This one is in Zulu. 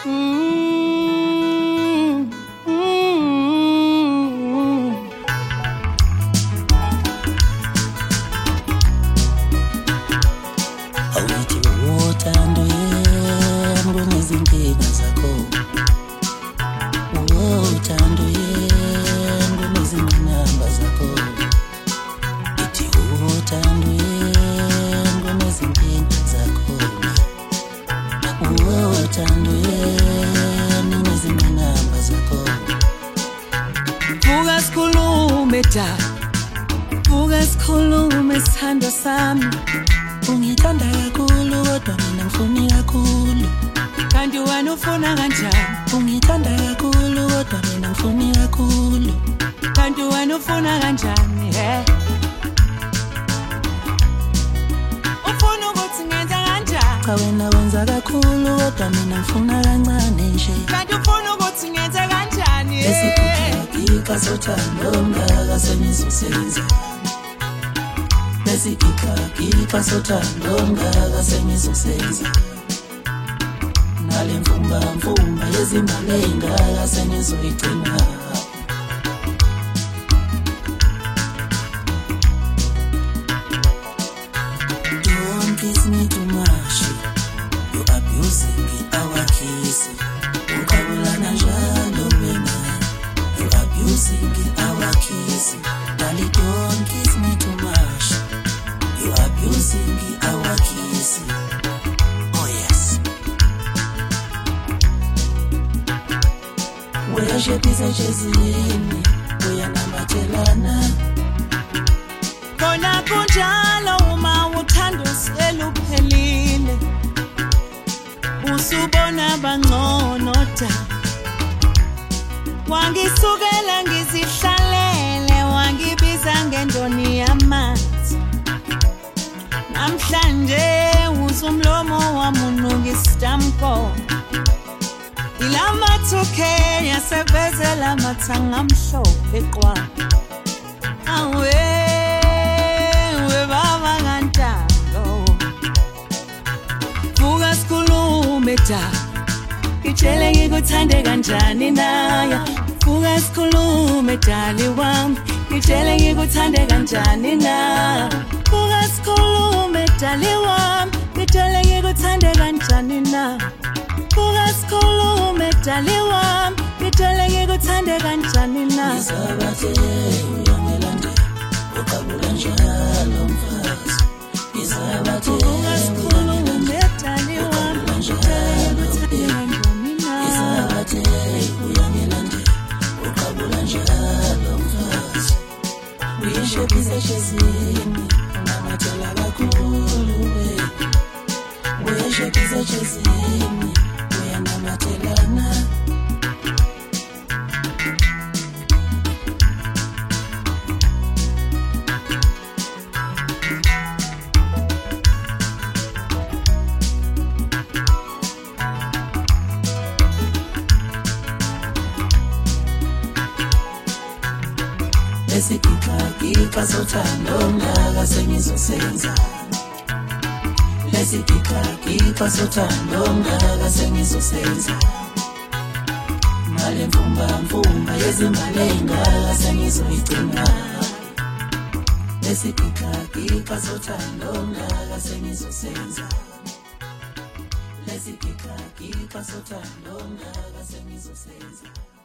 Awuthi uthando yami kunezinkinga zakho. Uthando yami kunezingqinamba zakho. Ithi uthando yami kunezinkinga zakho. Uthando yami kunezingqinamba zakho. Vuka sikhulume da, vuka sikhulume sithando sami. Ungithanda kakhulu kodwa mina ngifuni kakhulu. Kanti wena ufuna kanjani? Ungithanda kakhulu kodwa mina ngifuni kakhulu. Kanti wena ufuna kanjani? Ufuna ukuthi ngenze kanjani? Cha wena wenza kakhulu kodwa mina ngifuna kancane nje. Kanti ufuna ukuthi ngenze kanjani? Lesikika sothando ongaka sengizosenza. Lesikika sothando ongaka sengizosenza. Nale mfumba yezimbali engaka sengizoyigcina. Don't kiss me too much, you abusing our kiss. Ukabulana njalo wena, you abusing our kiss. Dali, don't kiss me too much, you abusing our kiss. Oh yes. Uyashepisa chezini, uyanamathela. Kona kunjalo uma uthando seluphelile. Usubona bangcono da. Wangisukela ngizihlalele, wangibiza ngendoni yamanzi. Namhlanje uzumlomo wami unungistampo. Ilamathuke yasevezela amathanga amhlophe qwa. Awe baba kaNtando. Vuka sikhulume da, ngitshele ngikuthande kanjani naya. Vuka sikhulume dali wami, ngitshele ngikuthande kanjani na. Vuka sikhulume dali wami, ngitshele ngikuthande kanjani na. Vuka sikhulume dali wami, ngitshele ngikuthande kanjani na. Ngizabathe uyangelande, ukabula njalo mfazi. Ngizabathe Vuka sikhulume dali wami, ngitshele ngikuthande kanjani na. Ngizabathe uyangelande, ukabula njalo mfazi. Uyishepisa chezini, unamathela kakhulu we. Uyishepisa chezini, uyanamathelana. Lesikika sothando ongaka sengizosenza. Lesikika sothando ongaka sengizosenza. Nale mfumba yezimbali engaka sengizoyigcina. Lesikika sothando ongaka sengizosenza. Lesikika sothando ongaka sengizosenza.